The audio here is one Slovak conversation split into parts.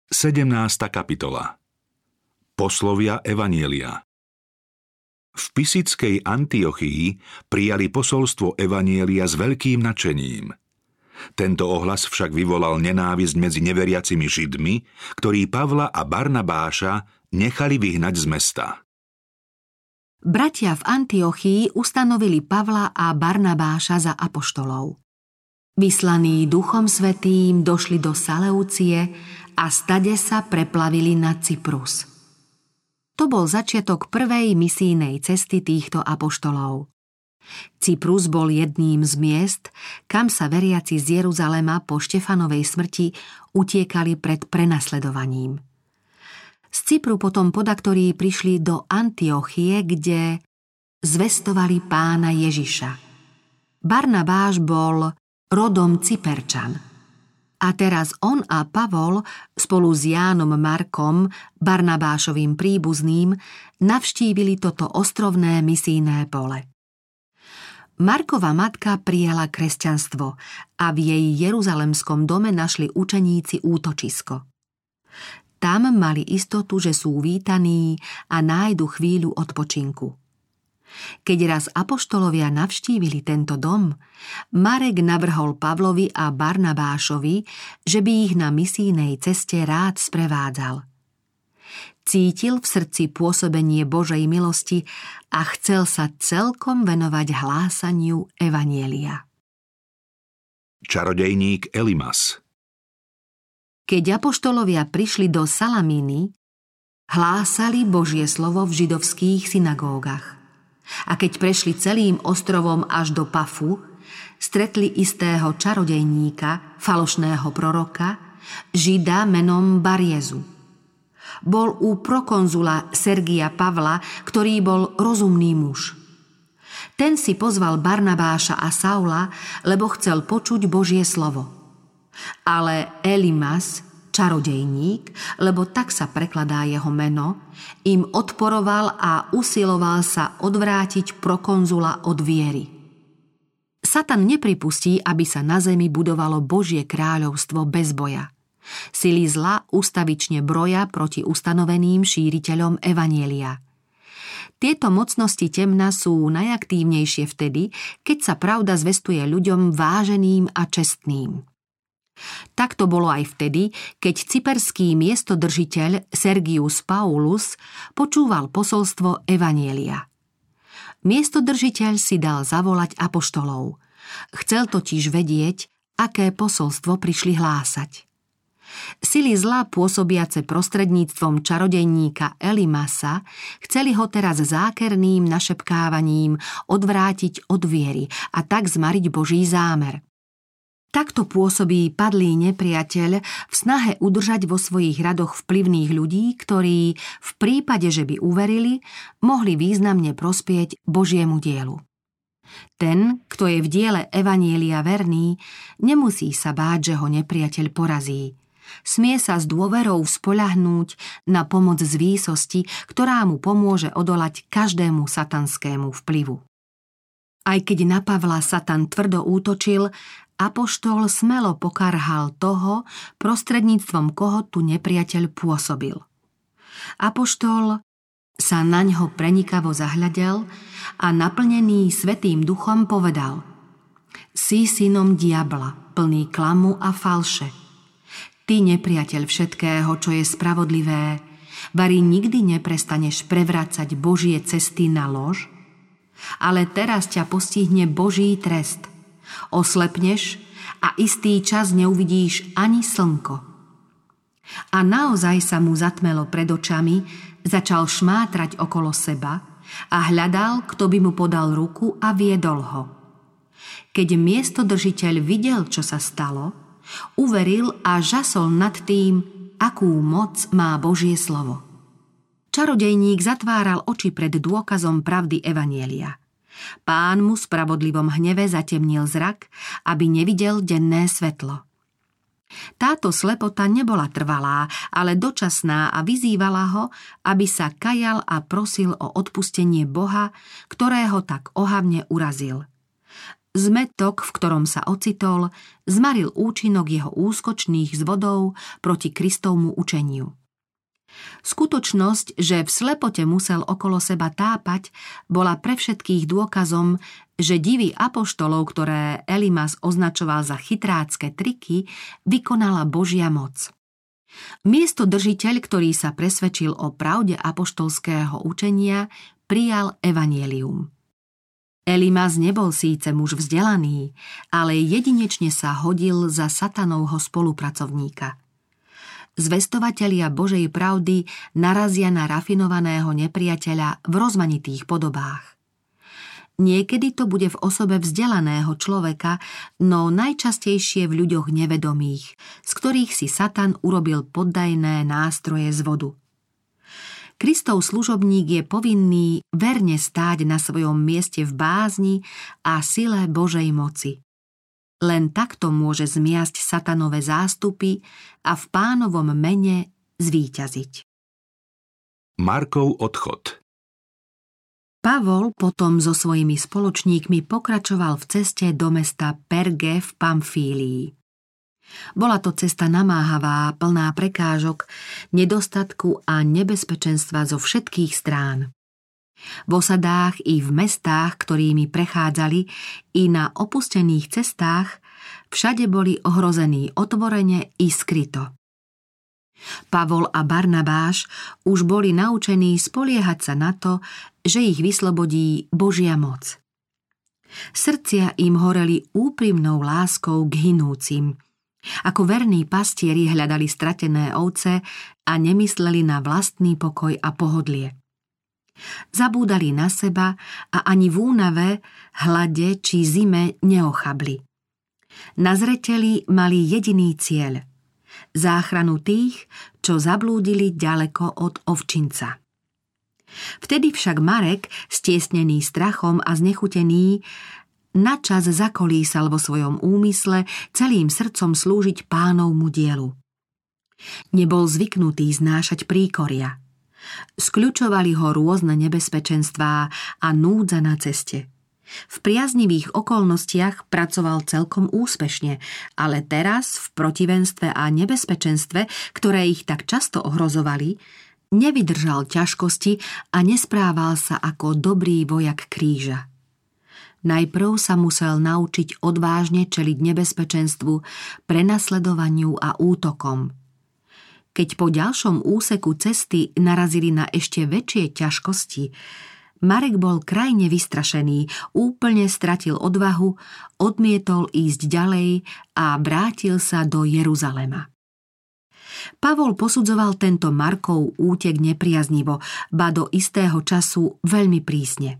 17. kapitola. Poslovia evanjelia. V Pisickej Antiochii prijali posolstvo evanjelia s veľkým nadšením. Tento ohlas však vyvolal nenávisť medzi neveriacimi Židmi, ktorí Pavla a Barnabáša nechali vyhnať z mesta. Bratia v Antiochii ustanovili Pavla a Barnabáša za apoštolov. Vyslaní Duchom Svätým došli do Saleucie a stade sa preplavili na Cyprus. To bol začiatok prvej misijnej cesty týchto apoštolov. Cyprus bol jedným z miest, kam sa veriaci z Jeruzalema po Štefanovej smrti utiekali pred prenasledovaním. Z Cypru potom podaktori prišli do Antiochie, kde zvestovali Pána Ježiša. Barnabáš bol rodom Cyperčan. A teraz on a Pavol spolu s Jánom Markom, Barnabášovým príbuzným, navštívili toto ostrovné misijné pole. Markova matka prijala kresťanstvo a v jej jeruzalemskom dome našli učeníci útočisko. Tam mali istotu, že sú vítaní a nájdu chvíľu odpočinku. Keď raz apoštolovia navštívili tento dom, Marek navrhol Pavlovi a Barnabášovi, že by ich na misijnej ceste rád sprevádzal. Cítil v srdci pôsobenie Božej milosti a chcel sa celkom venovať hlásaniu evanjelia. Čarodejník Elimas. Keď apoštolovia prišli do Salamíny, hlásali Božie slovo v židovských synagógach. A keď prešli celým ostrovom až do Pafu, stretli istého čarodejníka, falošného proroka, Žida menom Barjezu. Bol u prokonzula Sergia Pavla, ktorý bol rozumný muž. Ten si pozval Barnabáša a Saula, lebo chcel počuť Božie slovo. Ale Elimas, čarodejník, lebo tak sa prekladá jeho meno, im odporoval a usiloval sa odvrátiť prokonzula od viery. Satan nepripustí, aby sa na zemi budovalo Božie kráľovstvo bez boja. Sily zla ustavične broja proti ustanoveným šíriteľom evanjelia. Tieto mocnosti temna sú najaktívnejšie vtedy, keď sa pravda zvestuje ľuďom váženým a čestným. Tak to bolo aj vtedy, keď cyperský miestodržiteľ Sergius Paulus počúval posolstvo evanjelia. Miestodržiteľ si dal zavolať apoštolov. Chcel totiž vedieť, aké posolstvo prišli hlásať. Sily zla pôsobiace prostredníctvom čarodejníka Elimasa chceli ho teraz zákerným našepkávaním odvrátiť od viery a tak zmariť Boží zámer. Takto pôsobí padlý nepriateľ v snahe udržať vo svojich radoch vplyvných ľudí, ktorí v prípade, že by uverili, mohli významne prospieť Božiemu dielu. Ten, kto je v diele evanjelia verný, nemusí sa báť, že ho nepriateľ porazí. Smie sa s dôverou spoľahnúť na pomoc z výsosti, ktorá mu pomôže odolať každému satanskému vplyvu. Aj keď na Pavla Satan tvrdo útočil, apoštol smelo pokarhal toho, prostredníctvom koho tu nepriateľ pôsobil. Apoštol sa naňho prenikavo zahľadel a naplnený Svätým Duchom povedal: Si synom diabla, plný klamu a falše. Ty, nepriateľ všetkého, čo je spravodlivé, vari nikdy neprestaneš prevracať Božie cesty na lož? Ale teraz ťa postihne Boží trest. Oslepneš a istý čas neuvidíš ani slnko. A naozaj sa mu zatmelo pred očami, začal šmátrať okolo seba a hľadal, kto by mu podal ruku a viedol ho. Keď miestodržiteľ videl, čo sa stalo, uveril a žasol nad tým, akú moc má Božie slovo. Čarodejník zatváral oči pred dôkazom pravdy evanjelia. Pán mu v spravodlivom hneve zatemnil zrak, aby nevidel denné svetlo. Táto slepota nebola trvalá, ale dočasná a vyzývala ho, aby sa kajal a prosil o odpustenie Boha, ktorého tak ohavne urazil. Zmätok, v ktorom sa ocitol, zmaril účinok jeho úskočných zvodov proti Kristovmu učeniu. Skutočnosť, že v slepote musel okolo seba tápať, bola pre všetkých dôkazom, že divy apoštolov, ktoré Elimas označoval za chytrácké triky, vykonala Božia moc. Miestodržiteľ, ktorý sa presvedčil o pravde apoštolského učenia, prijal evanjelium. Elimas nebol síce muž vzdelaný, ale jedinečne sa hodil za satanovho spolupracovníka. Zvestovatelia Božej pravdy narazia na rafinovaného nepriateľa v rozmanitých podobách. Niekedy to bude v osobe vzdelaného človeka, no najčastejšie v ľuďoch nevedomých, z ktorých si Satan urobil poddajné nástroje z vodu. Kristov služobník je povinný verne stáť na svojom mieste v bázni a sile Božej moci. Len takto môže zmiasť satanové zástupy a v Pánovom mene zvíťaziť. Markov odchod. Pavol potom so svojimi spoločníkmi pokračoval v ceste do mesta Perge v Pamfílii. Bola to cesta namáhavá, plná prekážok, nedostatku a nebezpečenstva zo všetkých strán. V osadách i v mestách, ktorými prechádzali, i na opustených cestách, všade boli ohrození otvorene i skryto. Pavol a Barnabáš už boli naučení spoliehať sa na to, že ich vyslobodí Božia moc. Srdcia im horeli úprimnou láskou k hinúcim. Ako verní pastieri hľadali stratené ovce a nemysleli na vlastný pokoj a pohodlie. Zabúdali na seba a ani v únave, hlade či zime neochabli. Na zreteli mali jediný cieľ – záchranu tých, čo zablúdili ďaleko od ovčinca. Vtedy však Marek, stiesnený strachom a znechutený, načas zakolísal vo svojom úmysle celým srdcom slúžiť Pánovmu dielu. Nebol zvyknutý znášať príkoria. Skľučovali ho rôzne nebezpečenstvá a núdza na ceste. V priaznivých okolnostiach pracoval celkom úspešne, ale teraz v protivenstve a nebezpečenstve, ktoré ich tak často ohrozovali, nevydržal ťažkosti a nesprával sa ako dobrý vojak kríža. Najprv sa musel naučiť odvážne čeliť nebezpečenstvu, prenasledovaniu a útokom. Keď po ďalšom úseku cesty narazili na ešte väčšie ťažkosti, Marek bol krajne vystrašený, úplne stratil odvahu, odmietol ísť ďalej a vrátil sa do Jeruzalema. Pavol posudzoval tento Markov útek nepriaznivo, ba do istého času veľmi prísne.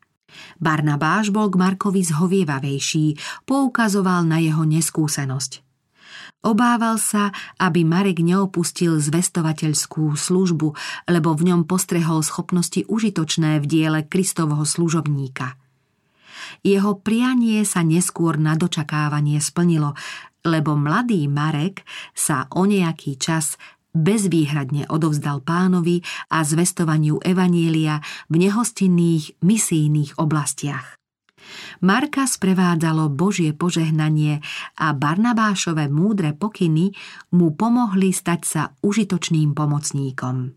Barnabáš bol k Markovi zhovievavejší, poukazoval na jeho neskúsenosť. Obával sa, aby Marek neopustil zvestovateľskú službu, lebo v ňom postrehol schopnosti užitočné v diele Kristovho služobníka. Jeho prianie sa neskôr na dočakávanie splnilo, lebo mladý Marek sa o nejaký čas bezvýhradne odovzdal Pánovi a zvestovaniu evanjelia v nehostinných misijných oblastiach. Marka sprevádzalo Božie požehnanie a Barnabášove múdre pokyny mu pomohli stať sa užitočným pomocníkom.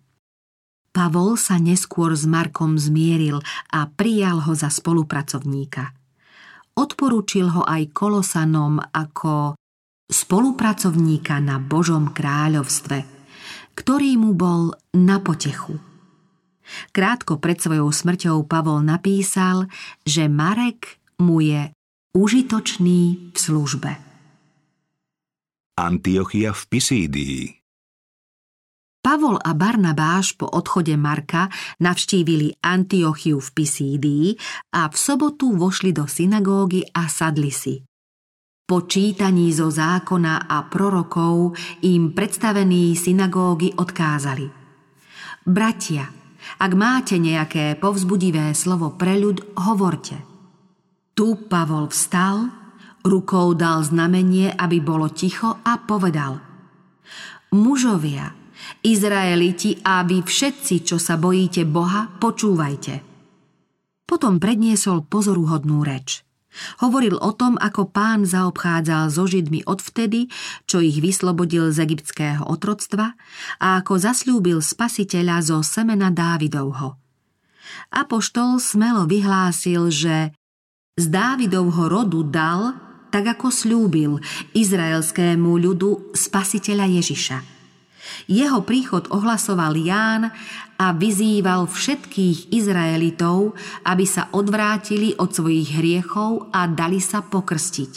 Pavol sa neskôr s Markom zmieril a prijal ho za spolupracovníka. Odporúčil ho aj Kolosanom ako spolupracovníka na Božom kráľovstve, ktorý mu bol na potechu. Krátko pred svojou smrťou Pavol napísal, že Marek mu je užitočný v službe. Antiochia v Pisídii. Pavol a Barnabáš po odchode Marka navštívili Antiochiu v Pisídii a v sobotu vošli do synagógy a sadli si. Po čítaní zo zákona a prorokov im predstavení synagógy odkázali: Bratia, ak máte nejaké povzbudivé slovo pre ľud, hovorte. Tu Pavol vstal, rukou dal znamenie, aby bolo ticho a povedal: Mužovia, Izraeliti a vy všetci, čo sa bojíte Boha, počúvajte. Potom predniesol pozoruhodnú reč. Hovoril o tom, ako Pán zaobchádzal so Židmi odvtedy, čo ich vyslobodil z egyptského otroctva a ako zasľúbil Spasiteľa zo semena Dávidovho. Apoštol smelo vyhlásil, že z Dávidovho rodu dal, tak ako sľúbil, izraelskému ľudu Spasiteľa Ježiša. Jeho príchod ohlasoval Ján a vyzýval všetkých Izraelitov, aby sa odvrátili od svojich hriechov a dali sa pokrstiť.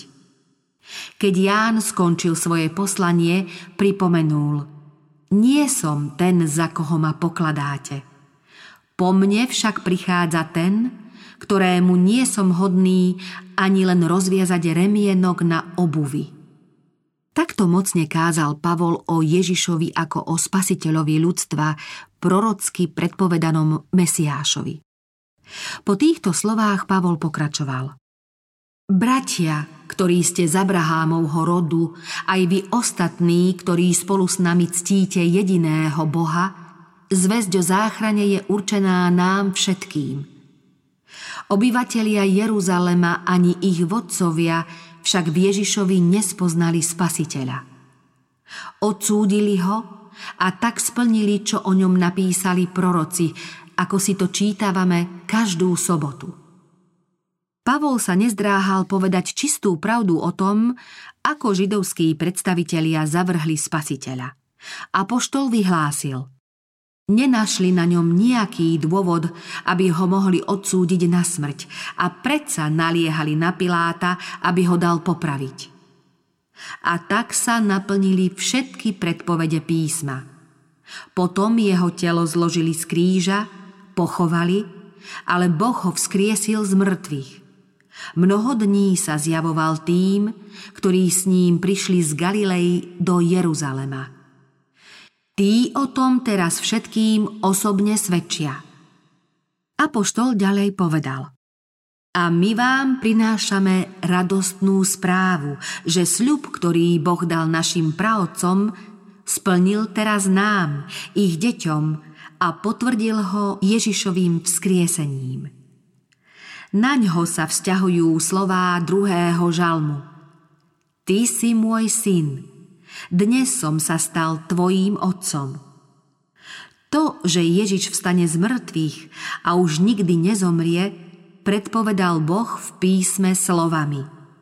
Keď Ján skončil svoje poslanie, pripomenul: Nie som ten, za koho ma pokladáte. Po mne však prichádza ten, ktorému nie som hodný ani len rozviazať remienok na obuvi. Takto mocne kázal Pavol o Ježišovi ako o spasiteľovi ľudstva, prorocky predpovedanom Mesiášovi. Po týchto slovách Pavol pokračoval: Bratia, ktorí ste z Abrahámovho rodu, aj vy ostatní, ktorí spolu s nami ctíte jediného Boha, zvesť o záchrane je určená nám všetkým. Obyvatelia Jeruzalema ani ich vodcovia však v Ježišovi nespoznali Spasiteľa. Odsúdili ho a tak splnili, čo o ňom napísali proroci, ako si to čítavame každú sobotu. Pavol sa nezdráhal povedať čistú pravdu o tom, ako židovskí predstavitelia zavrhli Spasiteľa. Apoštol vyhlásil: Nenašli na ňom nejaký dôvod, aby ho mohli odsúdiť na smrť, a predsa naliehali na Piláta, aby ho dal popraviť. A tak sa naplnili všetky predpovede písma. Potom jeho telo zložili z kríža, pochovali, ale Boh ho vzkriesil z mŕtvych. Mnoho dní sa zjavoval tým, ktorí s ním prišli z Galilei do Jeruzalema. Tí o tom teraz všetkým osobne svedčia. Apoštol ďalej povedal: A my vám prinášame radostnú správu, že sľub, ktorý Boh dal našim praotcom, splnil teraz nám, ich deťom, a potvrdil ho Ježišovým vzkriesením. Naňho sa vzťahujú slová 2. žalmu: Ty si môj syn, dnes som sa stal tvojím otcom. To, že Ježiš vstane z mŕtvych a už nikdy nezomrie, predpovedal Boh v písme slovami: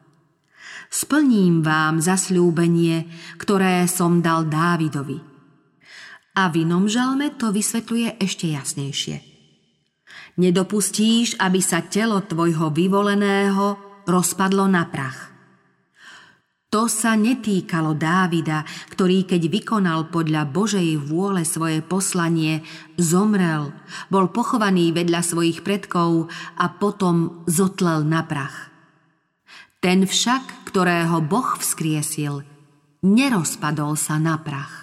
Splním vám zasľúbenie, ktoré som dal Dávidovi. A v inom žalme to vysvetľuje ešte jasnejšie: Nedopustíš, aby sa telo tvojho vyvoleného rozpadlo na prach. To sa netýkalo Dávida, ktorý keď vykonal podľa Božej vôle svoje poslanie, zomrel, bol pochovaný vedľa svojich predkov a potom zotlel na prach. Ten však, ktorého Boh vzkriesil, nerozpadol sa na prach.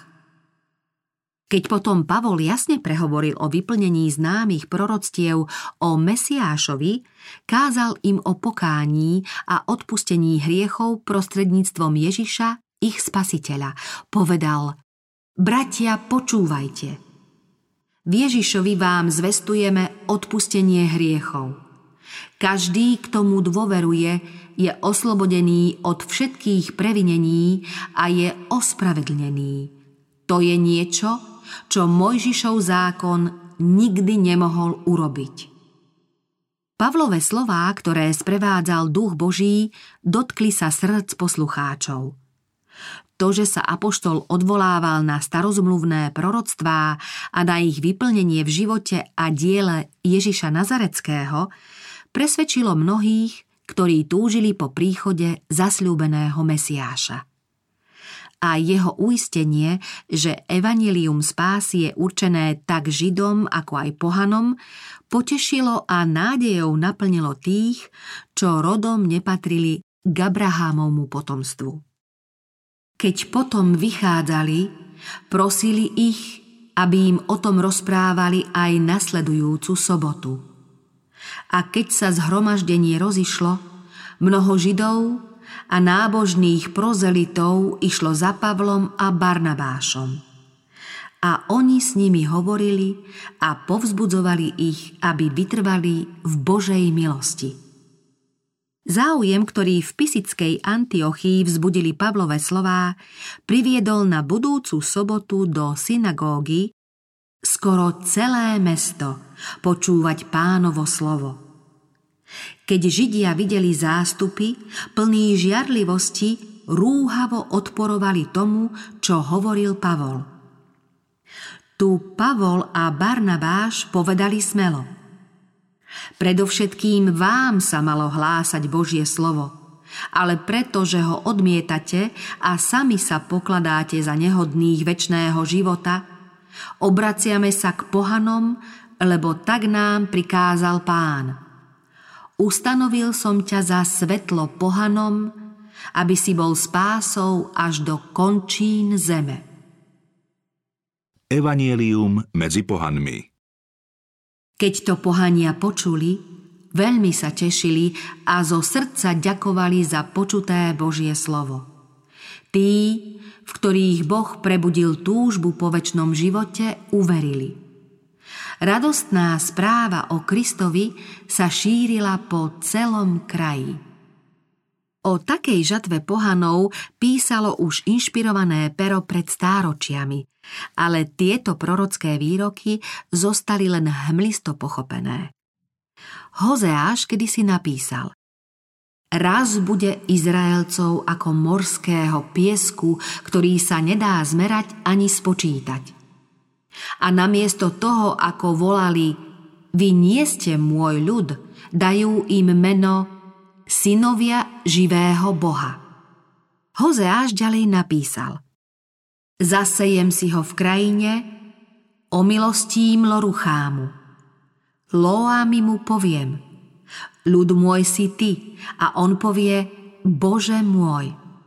Keď potom Pavol jasne prehovoril o vyplnení známych proroctiev o Mesiášovi, kázal im o pokání a odpustení hriechov prostredníctvom Ježiša, ich Spasiteľa. Povedal: Bratia, počúvajte. V Ježišovi vám zvestujeme odpustenie hriechov. Každý, kto mu dôveruje, je oslobodený od všetkých previnení a je ospravedlnený. To je niečo, čo Mojžišov zákon nikdy nemohol urobiť. Pavlové slová, ktoré sprevádzal Duch Boží, dotkli sa srdc poslucháčov. To, že sa apoštol odvolával na starozmluvné proroctvá a na ich vyplnenie v živote a diele Ježiša Nazareckého, presvedčilo mnohých, ktorí túžili po príchode zasľúbeného Mesiáša. A jeho uistenie, že evanjelium spásy je určené tak Židom ako aj pohanom, potešilo a nádejou naplnilo tých, čo rodom nepatrili k Abrahámovmu potomstvu. Keď potom vychádzali, prosili ich, aby im o tom rozprávali aj nasledujúcu sobotu. A keď sa zhromaždenie rozišlo, mnoho Židov a nábožných prozelitov išlo za Pavlom a Barnabášom. A oni s nimi hovorili a povzbudzovali ich, aby vytrvali v Božej milosti. Záujem, ktorý v Pisickej Antiochii vzbudili Pavlové slová, priviedol na budúcu sobotu do synagógy skoro celé mesto počúvať Pánovo slovo. Keď Židia videli zástupy, plní žiarlivosti, rúhavo odporovali tomu, čo hovoril Pavol. Tu Pavol a Barnabáš povedali smelo: Predovšetkým vám sa malo hlásať Božie slovo, ale pretože ho odmietate a sami sa pokladáte za nehodných večného života, obraciame sa k pohanom, lebo tak nám prikázal Pán. Ustanovil som ťa za svetlo pohanom, aby si bol spásou až do končín zeme. Evanjelium medzi pohanmi. Keď to pohania počuli, veľmi sa tešili a zo srdca ďakovali za počuté Božie slovo. Tí, v ktorých Boh prebudil túžbu po večnom živote, uverili. Radostná správa o Kristovi sa šírila po celom kraji. O takej žatve pohanov písalo už inšpirované pero pred stáročiami, ale tieto prorocké výroky zostali len hmlisto pochopené. Hozeáš kedysi napísal: Raz bude Izraelcov ako morského piesku, ktorý sa nedá zmerať ani spočítať. A namiesto toho, ako volali: Vy nie ste môj ľud, dajú im meno synovia živého Boha. Hozeáš ďalej napísal: Zasejem si ho v krajine, omilostím Loruchámu. Loami mu poviem: Ľud môj si ty, a on povie: Bože môj.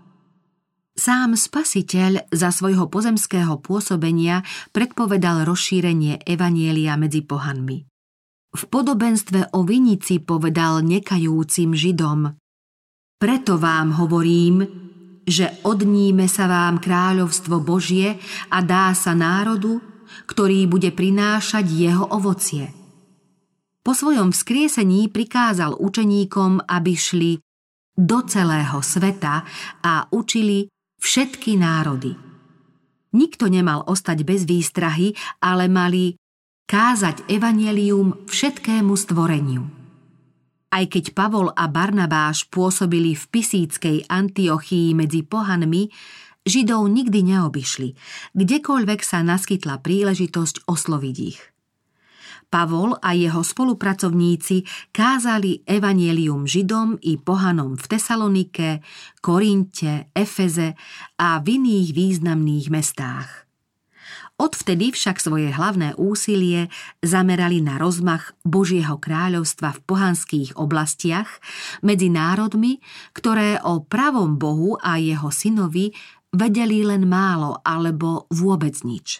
Sám Spasiteľ za svojho pozemského pôsobenia predpovedal rozšírenie evanjelia medzi pohanmi. V podobenstve o vinici povedal nekajúcim Židom: Preto vám hovorím, že odníme sa vám kráľovstvo Božie a dá sa národu, ktorý bude prinášať jeho ovocie. Po svojom vzkriesení prikázal učeníkom, aby šli do celého sveta a učili všetky národy. Nikto nemal ostať bez výstrahy, ale mali kázať evanjelium všetkému stvoreniu. Aj keď Pavol a Barnabáš pôsobili v Pisíckej Antiochii medzi pohanmi, Židov nikdy neobyšli, kdekoľvek sa naskytla príležitosť osloviť ich. Pavol a jeho spolupracovníci kázali evanjelium Židom i pohanom v Tesalonike, Korinte, Efeze a v iných významných mestách. Odvtedy však svoje hlavné úsilie zamerali na rozmach Božieho kráľovstva v pohanských oblastiach medzi národmi, ktoré o pravom Bohu a jeho synovi vedeli len málo alebo vôbec nič.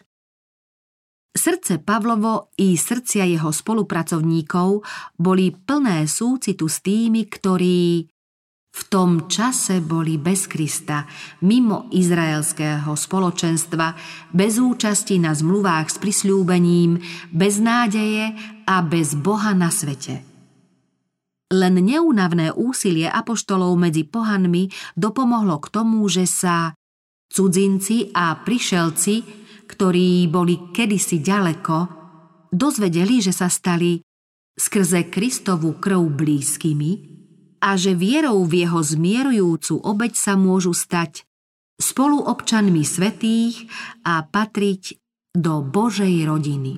Srdce Pavlovo i srdcia jeho spolupracovníkov boli plné súcitu s tými, ktorí v tom čase boli bez Krista, mimo izraelského spoločenstva, bez účasti na zmluvách s prisľúbením, bez nádeje a bez Boha na svete. Len neúnavné úsilie apoštolov medzi pohanmi dopomohlo k tomu, že sa cudzinci a prišelci, ktorí boli kedysi ďaleko, dozvedeli, že sa stali skrze Kristovu krv blízkymi a že vierou v jeho zmierujúcu obeť sa môžu stať spoluobčanmi svätých a patriť do Božej rodiny.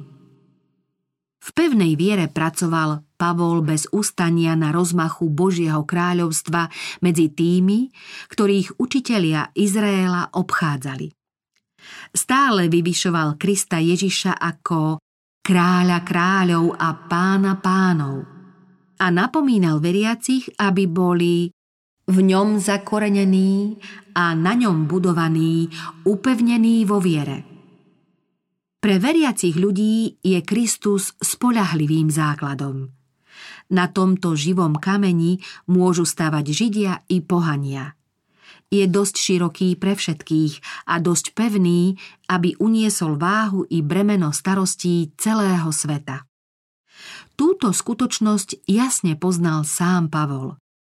V pevnej viere pracoval Pavol bez ustania na rozmachu Božieho kráľovstva medzi tými, ktorých učitelia Izraela obchádzali. Stále vyvyšoval Krista Ježiša ako kráľa kráľov a pána pánov a napomínal veriacich, aby boli v ňom zakorenení a na ňom budovaní, upevnení vo viere. Pre veriacich ľudí je Kristus spoľahlivým základom. Na tomto živom kameni môžu stavať Židia i pohania. Je dosť široký pre všetkých a dosť pevný, aby uniesol váhu i bremeno starostí celého sveta. Túto skutočnosť jasne poznal sám Pavol.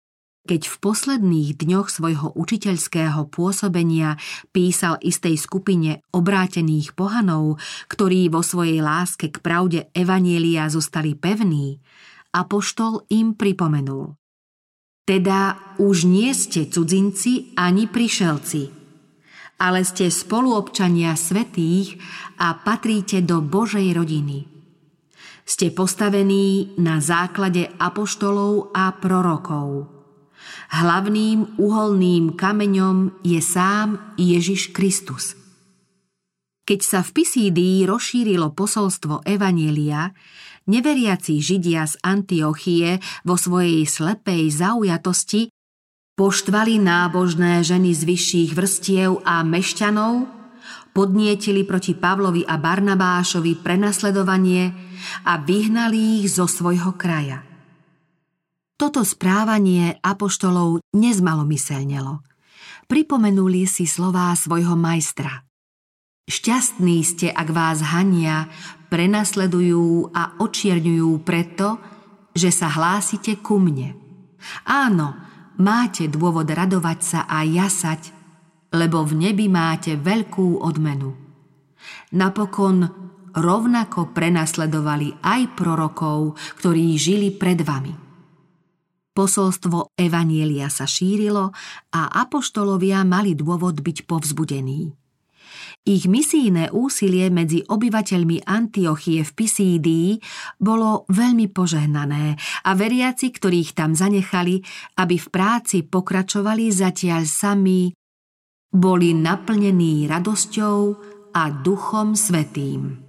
Keď v posledných dňoch svojho učiteľského pôsobenia písal istej skupine obrátených pohanov, ktorí vo svojej láske k pravde evanjelia zostali pevní, apoštol im pripomenul: Teda už nie ste cudzinci ani prišelci, ale ste spoluobčania svätých a patríte do Božej rodiny. Ste postavení na základe apoštolov a prorokov. Hlavným uholným kameňom je sám Ježiš Kristus. Keď sa v Pisídii rozšírilo posolstvo evanjelia, neveriaci Židia z Antiochie vo svojej slepej zaujatosti poštvali nábožné ženy z vyšších vrstiev a mešťanov, podnietili proti Pavlovi a Barnabášovi prenasledovanie a vyhnali ich zo svojho kraja. Toto správanie apoštolov nezmalomyselnelo. Pripomenuli si slová svojho majstra: Šťastní ste, ak vás hania, prenasledujú a očierňujú preto, že sa hlásite ku mne. Áno, máte dôvod radovať sa a jasať, lebo v nebi máte veľkú odmenu. Napokon rovnako prenasledovali aj prorokov, ktorí žili pred vami. Posolstvo evanjelia sa šírilo a apoštolovia mali dôvod byť povzbudení. Ich misijné úsilie medzi obyvateľmi Antiochie v Pisídii bolo veľmi požehnané a veriaci, ktorých tam zanechali, aby v práci pokračovali, zatiaľ sami boli naplnení radosťou a Duchom Svätým.